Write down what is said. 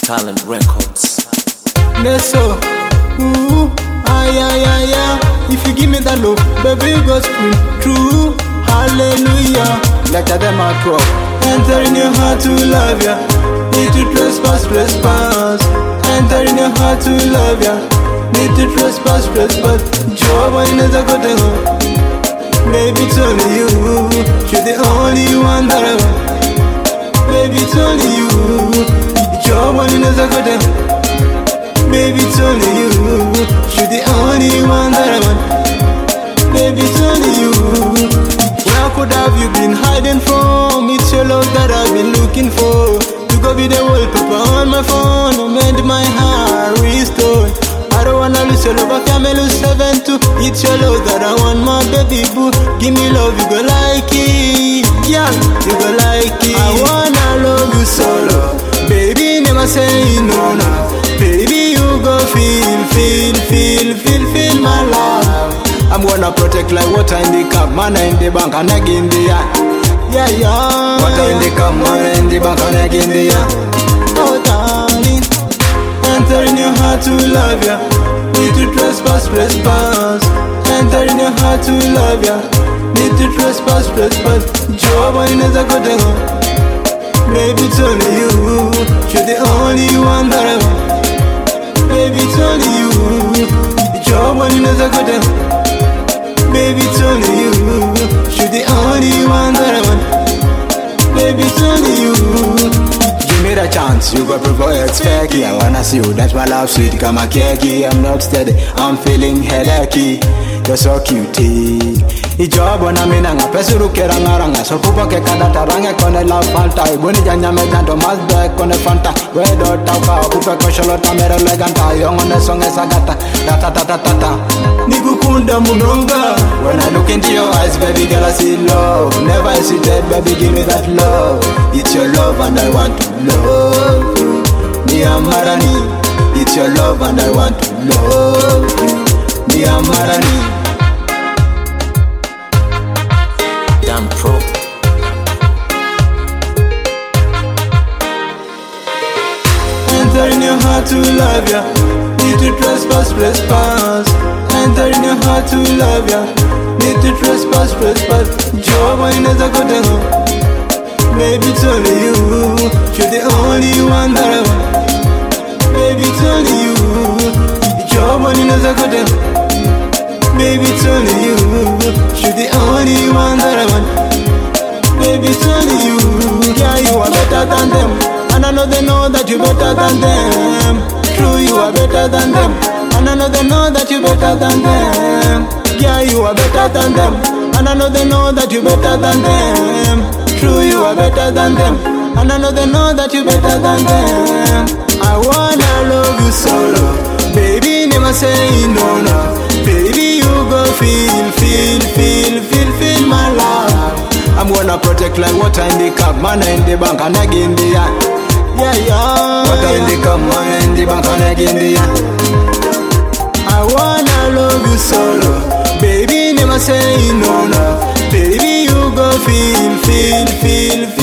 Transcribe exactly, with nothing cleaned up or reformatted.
Talent Records. Neso, ooh, ay, ay, ay, ay. If you give me that love, baby, you go scream true, hallelujah. Like a them a drop, enter in your heart to love ya. Need to trespass, trespass. Enter in your heart to love ya. Need to trespass, trespass. Job, I never got the home. Baby, it's only you. You're the only one that I want. Baby, it's only you. Job, I never got the home. Baby, it's only you. You're the only one that I want. Baby, it's only you. Where could have you been hiding from? It's your love that I've been looking for. You go be the wallpaper on my phone. I made my heart restore. I don't wanna lose your love, I can't lose seven too. It's your love that I want, my baby boo. Give me love, you go like it. Yeah, you go like it. I wanna love you solo. Baby, never say no, no. Baby, you go feel, feel, feel, feel, feel my love. I'm gonna protect like water in the cup, mana in the bank and egg in the air. Yeah, yeah. Water in the cup, mana in the bank and egg in the air. Oh, darling, enter in your heart to love ya. Need to trespass, trespass. Enter in your heart to love ya. Need to trespass, trespass. Job, I never got the home. Baby, it's only you. You're the only one that I want. Baby, it's only you. Job, I never got the home. Baby, it's only you. You're the only one that I want. Baby, it's only you. Give me the chance, you got prove it's fakey. I wanna see you, that's my love sweet. Come a cakey, I'm not steady, I'm feeling headachy. You're so cutie. Ijob on a minanga, pesuru keranga, so pupa ke kadata ranga kone la fanta. Boni janya me janto mas back on a fanta. Where do tauka, pupa kosholota mera leganta. Young on the song is agata, tata tata tata. Nikukunda munonga. When I look into your eyes, baby girl, I see love. Never hesitate, baby, give me that love. It's your love and I want to love you. Me and Marani. It's your love and I want to love you. Me and Marani. Damn Pro. Enter in your heart to love ya. Need to trespass, trespass. Enter in your heart to love ya. Need to trespass, trespass. Job, I never got the home. Baby, it's only you. You're the only one that I want. Baby, it's only you. Job, I never got the home. Baby, it's only you. You're the only one that I want. Baby, it's only you. Yeah, you are better than them. And I know they know that you're better than them. True, you are better than them. And I know they know that you're better than them. Yeah, you are better than them. And I know they know that you're better than them. True, you are better than them. And I know they know that you're better than them. I wanna love you solo. Baby, never say no, no. Baby, you go feel, feel, feel, feel, feel my love. I'm gonna protect like water in the cup, mana in the bank and egg in the air. Yeah, yeah. Water in the cup, mana in the bank and egg in the air. I wanna love you solo. Baby, never say no, no. Baby, you go feel, feel, feel, feel.